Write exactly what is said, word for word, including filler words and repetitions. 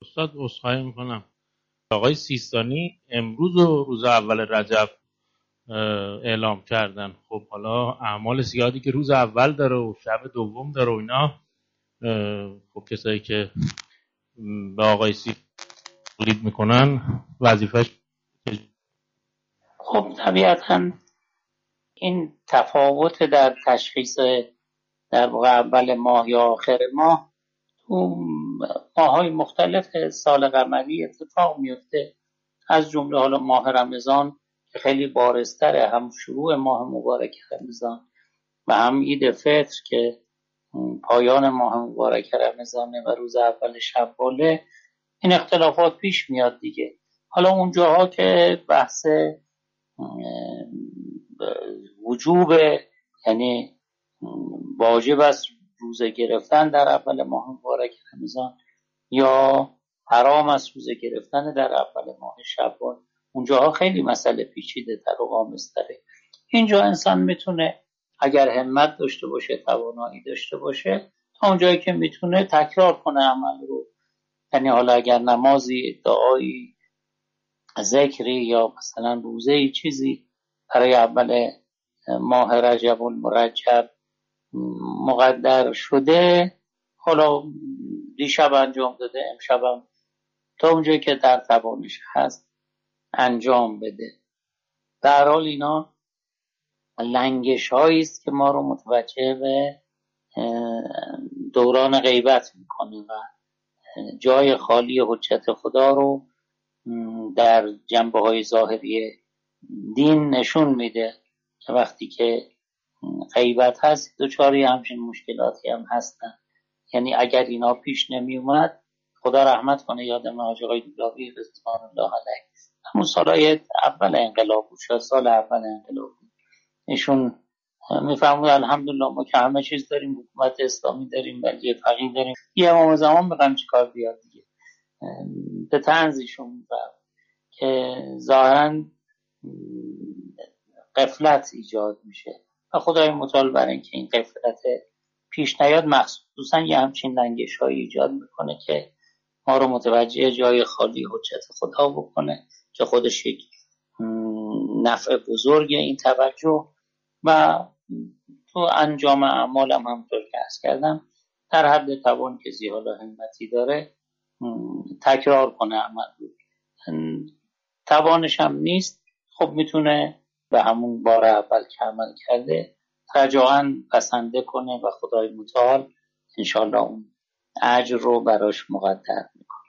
استاد عذرخواهی میکنم. آقای سیستانی امروز و روز اول رجب اعلام کردن. خب حالا اعمال زیادی که روز اول داره و شب دوم داره و اینا، خب کسایی که به آقای سیستانی تقلید میکنن وظیفش. خب طبیعتاً این تفاوت در تشخیص در واقع اول ماه یا آخر ماه تو ماه‌های مختلف سال قمری اتفاق میفته، از جمله حالا ماه رمضان که خیلی بارزتره، هم شروع ماه مبارک رمضان و هم عید فطر که پایان ماه مبارک رمضانه و روز اول شواله. این اختلافات پیش میاد دیگه. حالا اون جاها که بحث وجوب، یعنی واجب است روزه گرفتن در اول ماه مبارک رمضان یا حرام است روزه گرفتن در اول ماه شوال، اونجاها خیلی مسئله پیچیده تر و غامض‌تره. اینجا انسان میتونه اگر همت داشته باشه، توانایی داشته باشه، تا اونجایی که میتونه تکرار کنه عمل رو. یعنی حالا اگر نمازی، دعایی، ذکری یا مثلا روزه چیزی برای اول ماه رجب المرجب مقدر شده، حالا دیشب انجام داده، امشبم تا اونجایی که در توانش هست انجام بده. در حال اینا لنگش هایی است که ما رو متوجه به دوران غیبت میکنه و جای خالی حجت خدا رو در جنبه های ظاهری دین نشون میده که وقتی که غیبت هست دوچاری همچین مشکلاتی هم هستن. یعنی اگر اینا پیش نمی اومد، خدا رحمت کنه، یادم حاج آقای دولاوی رضوان الله علیه همون سالهای اول انقلاب بود، شاید سال اول انقلاب بود، ایشون میفرمود الحمدلله ما که همه چیز داریم، حکومت اسلامی داریم، ولی فقیه داریم، یه امام زمان بگم چیکار بیاد دیگه. به طنزشون میفرمود که ظاهرا غفلت ایجاد میشه و خدای متعال برای اینکه این غفلت پیش نیاد مخصوصا یه همچین لنگش هایی ایجاد میکنه که ما رو متوجه جای خالی حجت خدا بکنه که خودش یک نفع بزرگ این توجه و تو انجام اعمال هم همونطور که عرض کردم در حد توان کسی حالا همتی داره تکرار کنه عمل رو. توانش هم نیست، خب میتونه به همون بار اول که عمل کرده رجاعاً بسنده کنه و خدای متعال انشالله اون اجر رو براش مقدر میکنه.